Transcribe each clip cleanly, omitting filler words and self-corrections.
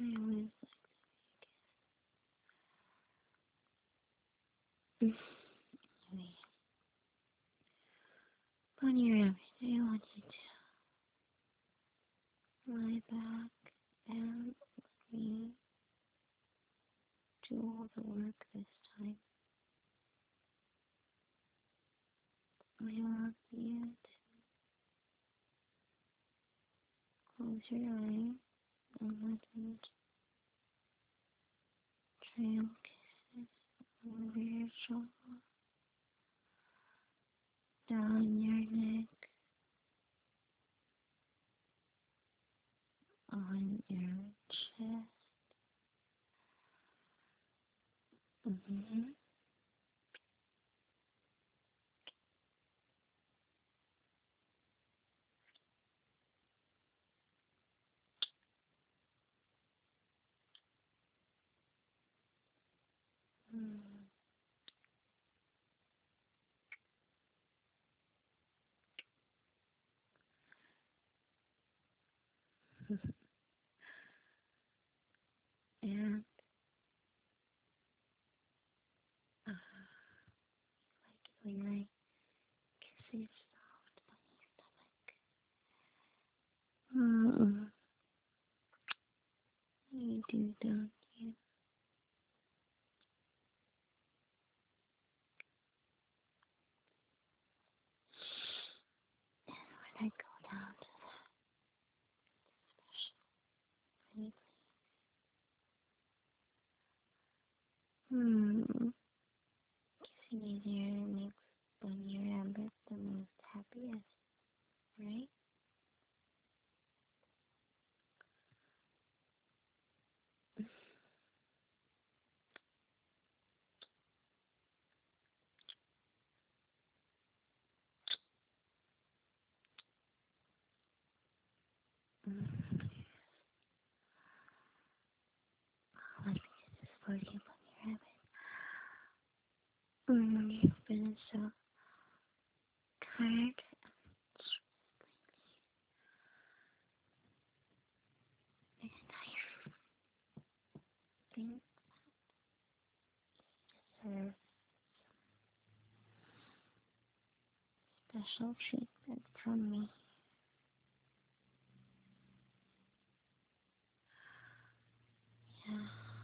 always anyway, Bunny Rabbit, I want you to lie back and let me do all the work this time. I want you to close your eyes and let me trail kisses over your shoulder, down your neck, on your chest. Mm-hmm. And I like it when I kiss your soft bunny stomach. You do, don't you? And when I go down to that special funny place, kissing you there makes Bunny Rabbit the most happiest, right? Let me get this for you, Bunny Rabbit. You've been so tired. And I think deserve special treatment from me. Yeah.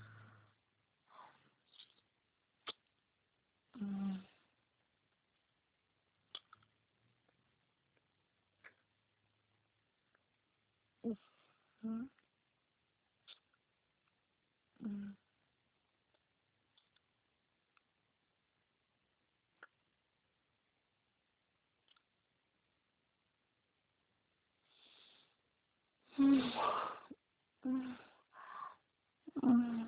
Mm. Mm. Mm. Mm. Mm. Mm.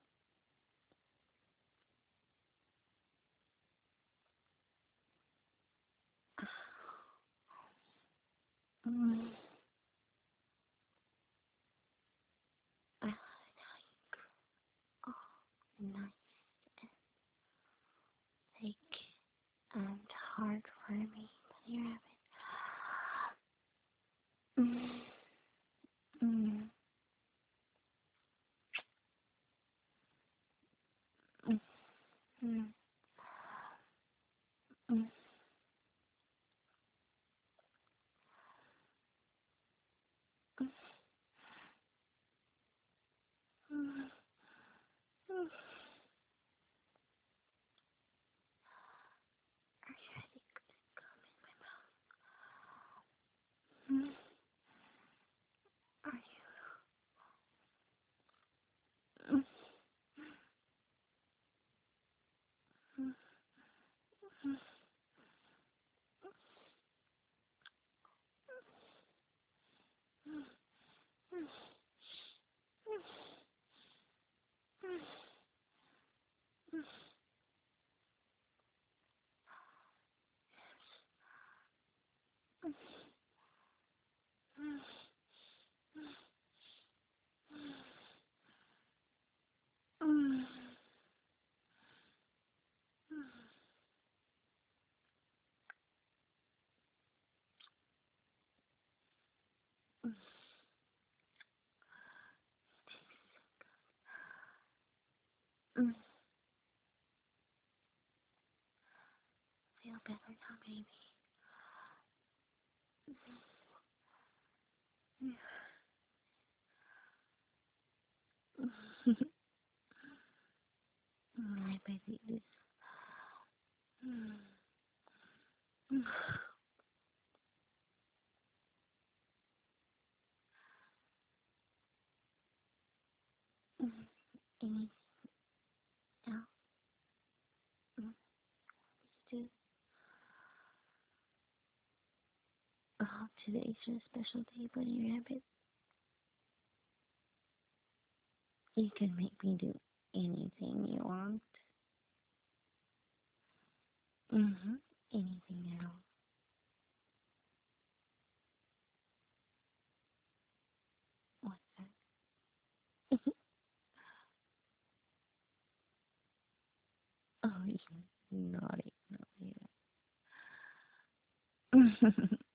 Mm. I love how you grow. Nice and thick and hard for me, Bunny Rabbit. Mm. Mm. Mm. Mm. better now, baby. Ay, baby. Anything else to today's your special day, Bunny Rabbit? You can make me do anything you want. Anything at all. What's that? Oh, you naughty, naughty.